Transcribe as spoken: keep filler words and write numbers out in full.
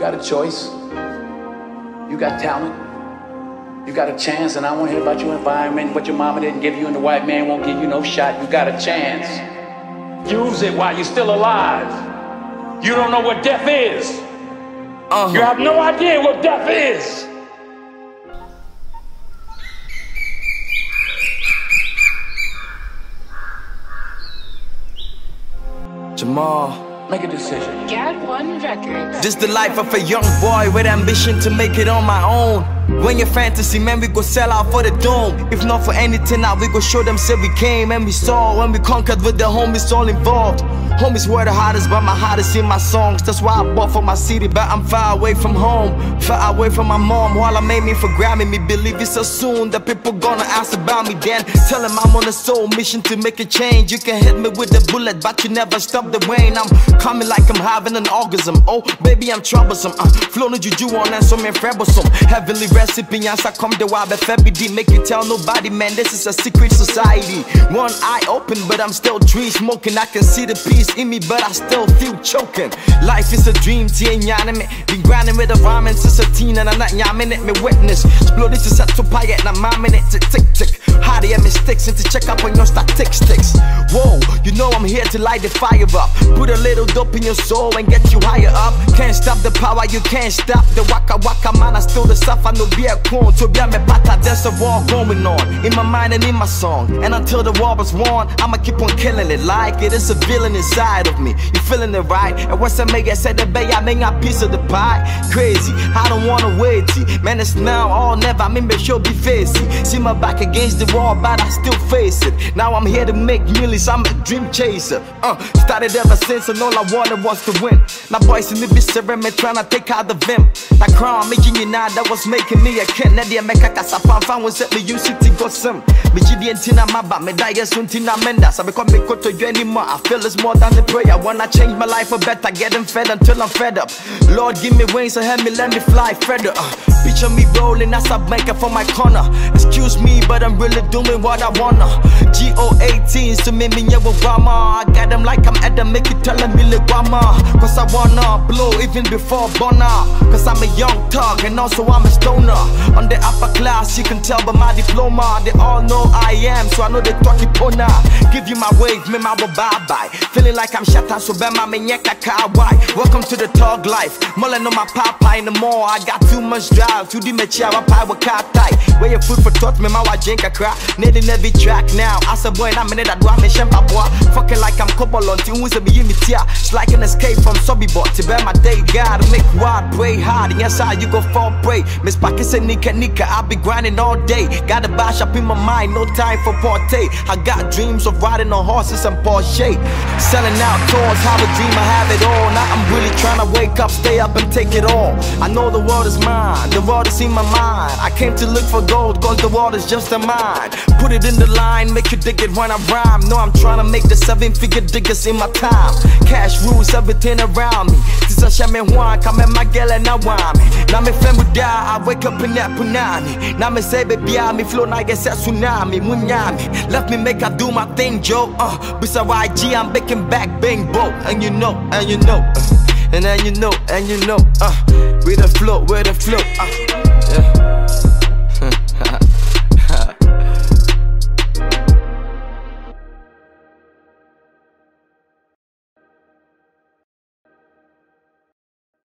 got a choice. You got talent. You got a chance, and I want to hear about your environment, what your mama didn't give you, and the white man won't give you no shot. You got a chance. Use it while you're still alive. You don't know what death is. Uh-huh. You have no idea what death is. Jamal, make a decision. Gad One Records. This the life of a young boy with ambition to make it on my own. When your fantasy, man, we go sell out for the dome. If not for anything, now we go show them say we came and we saw. When we conquered with the homies all involved. Homies were the hottest, but my heart is in my songs. That's why I bought for my city, but I'm far away from home, far away from my mom. While I made me for grabbing me, believe it so soon that people gonna ask about me. Then tell them I'm on a soul mission to make a change. You can hit me with a bullet, but you never stop the rain. I'm coming like I'm having an orgasm. Oh, baby, I'm troublesome. I'm flowing juju on and so me troublesome. Heavenly recipe, yes, I come the wild F B D. Make you tell nobody, man, this is a secret society. One eye open, but I'm still tree smoking. I can see the peace in me, but I still feel choking. Life is a dream, T me. Been grinding with the rhymes since a teen, and I'm not yamming it, me witness. Exploded to set to pie at, now my minute to tick tick. How do you mistakes and to check up on your statistics? Whoa, you know I'm here to light the fire up. Put a little dope in your soul and get you higher up. Can't stop the power, you can't stop the waka waka, man. I still the stuff, I know be a clone. To be a me pata, there's a war going on in my mind and in my song. And until the war was won, I'ma keep on killing it like it is a villain inside of me. You feeling it right? And once I make it, said the bay, I make a piece of the pie. Crazy, I don't wanna wait. Man, it's now or never, I mean, sure be facey. See my back against the wall, but I still face it. Now I'm here to make millions, I'm a dream chaser. Uh, started ever since, and all I wanted was to win. Now boys in the ceremony trying to take out the vim. That crown I'm making you now, that was making me a kid. Nadia make a casapam, fan was set me use it to go some. Me G D and Tina Maba, me die soon Tina Mendas. I become me to you anymore. I feel it's more than the prayer. I wanna change my life for better, getting fed until I'm fed up. Lord, give me wings and help me, let me fly further. Uh, picture me rolling as I make it for my corner. Excuse me, but I'm really doing what I wanna. G O eighteens to me, me yeah, with grandma. I got them like I'm Adam, make you tell them me like grandma. Cause I wanna blow even before Bonner. Cause I'm a young thug and also I'm a stoner. On the upper class, you can tell by my diploma. They all know I am, so I know they talk it pona. Give you my wave, me my bye bye. Feeling like I'm shut out, so bema me nyeka kawaii. Welcome to the thug life. Mulling on my papa in the mall. I got too much drive to the mechiawa pie with car tight. Where your food for thought, me my wa drink a crack. Need in every track now. As a boy, I'm in it, I do I'm a shempa boy. Fucking like I'm Kobolon, to who's a be in tia. It's like an escape from Sobby Bot. To bear my day, gotta make wild, pray hard. And yes, how you go fall prey. Miss Packers and Nika Nika, I'll be grinding all day. Got a bash up in my mind, no time for party. I got dreams of riding on horses and Porsche. Selling out tours, have a dream, I have it all. Now I'm really trying to wake up, stay up and take it all. I know the world is mine, the world is in my mind. I came to look for gold, cause the world is just a mine. Put it in the line, make you dig it when I rhyme. No, I'm trying to make the seven figure diggers in my time. Cash rules everything around me. This is a shaman one, come at my girl and now I'm me. Now me friend would die, I wake up in that punani. Now me say baby, I me flow, now I get set tsunami. Munyami, let me make I do my thing, Joe. Uh, beside Y G, I'm baking back, bang, boat. And you know, and you know, uh, and then you know, and you know, uh, with the flow, with the flow, uh.